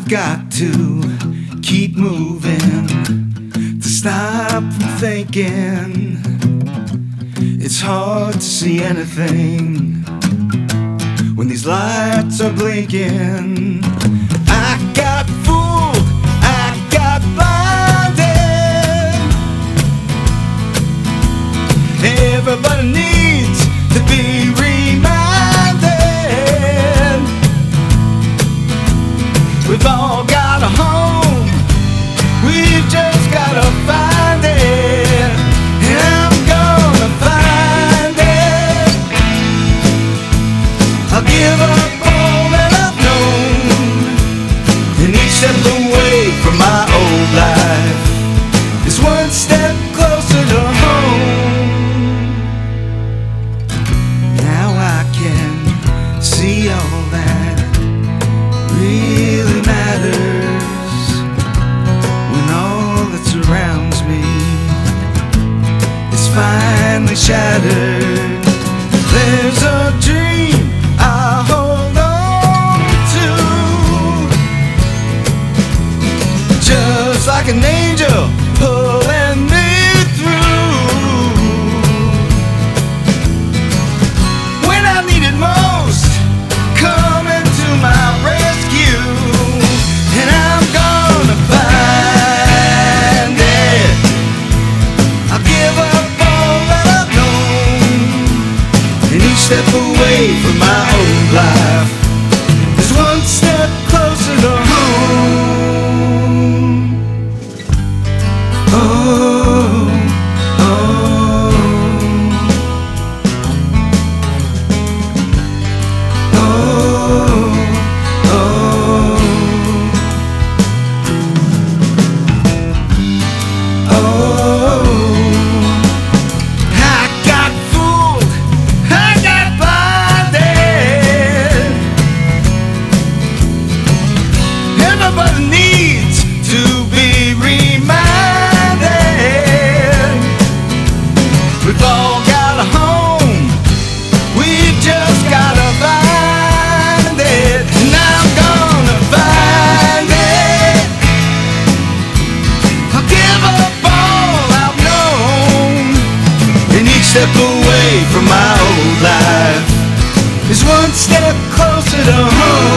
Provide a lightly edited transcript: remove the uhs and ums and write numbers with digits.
got to keep moving to stop from thinking. It's hard to see anything when these lights are blinking. I got fooled, I got blinded. Everybody needs to be reminded. We've all got a home, we've just gotta find it. And I'm gonna find it. I'll give up all that I've known, and each step away from my old life is one step closer to home. Now I can see all that really matters when all that surrounds me is finally shattered. There's a dream I hold on to, just like an angel pulling me through. When I need it most, coming to my rescue. And I'm gonna find it. I'll give up all that I've known, and each step away from my old life is one step closer to home. Oh, oh, oh, oh, oh. I got fooled, I got blinded. Everybody needs to be reminded. We've all got a home, we've just gotta find it. And I'm gonna find it. I'll give up all I've known, and each step away from my old life is one step closer to home.